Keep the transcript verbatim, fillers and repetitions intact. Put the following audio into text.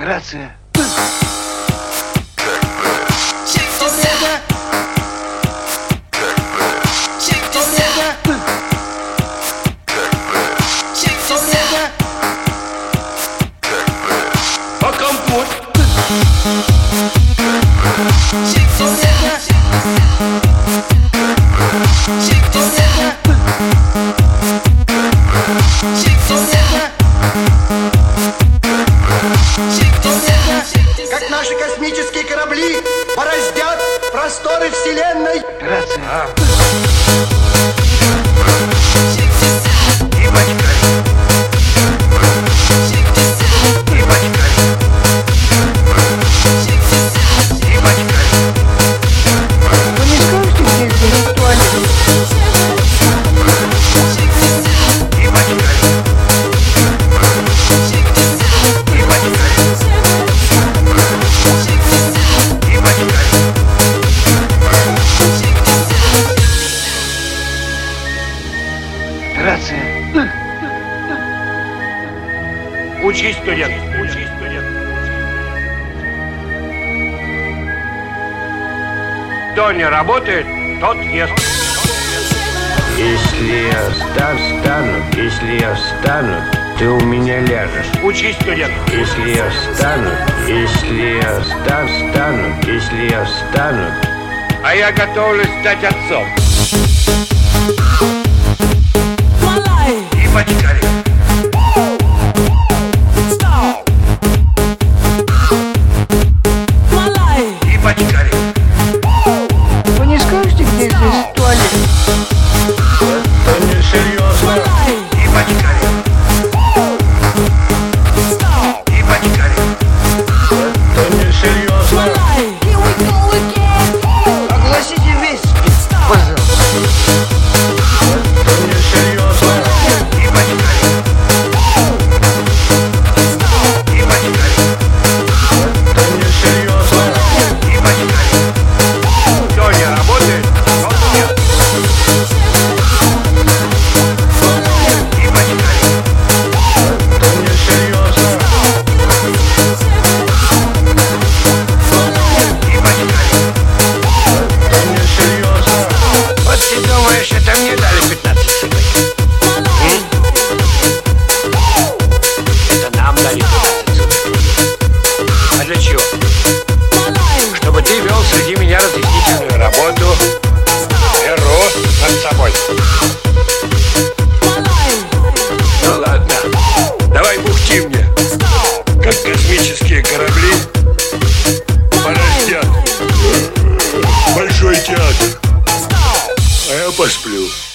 Рация. А компот? Как наши космические корабли бороздят просторы вселенной. Рация. А. Вы не скажете, где здесь туалет? Рация. Учись, студент, учись, студент. Кто не работает, тот ест. Если я стар стану, если я встану, ты у меня ляжешь. Учись, студент. Если я встану, если я стар стану, если я встану, А я готовлюсь стать отцом. И бочкарик. И бочкарик. Вы не скажете, где здесь туалет? это несерьезно. И бочкарик. И бочкарик. Это несерьезно. Огласите весь список, пожалуйста. Это несерьезно. И бочкарик. И бочкарик. Это несерьезно. И бочкарик. Кто не работает, тот ест. И бочкарик. Это несерьезно. И бочкарик. Это несерьезно. Вот ты думаешь, это мне дали пятнадцать сыграть? Это нам дали пятнадцать сыграть. А для чего? Чтобы ты вел среди меня разъяснительную работу и рос над собой. Ну ладно, давай бухти мне, как космические корабли бороздят большой театр, а я посплю.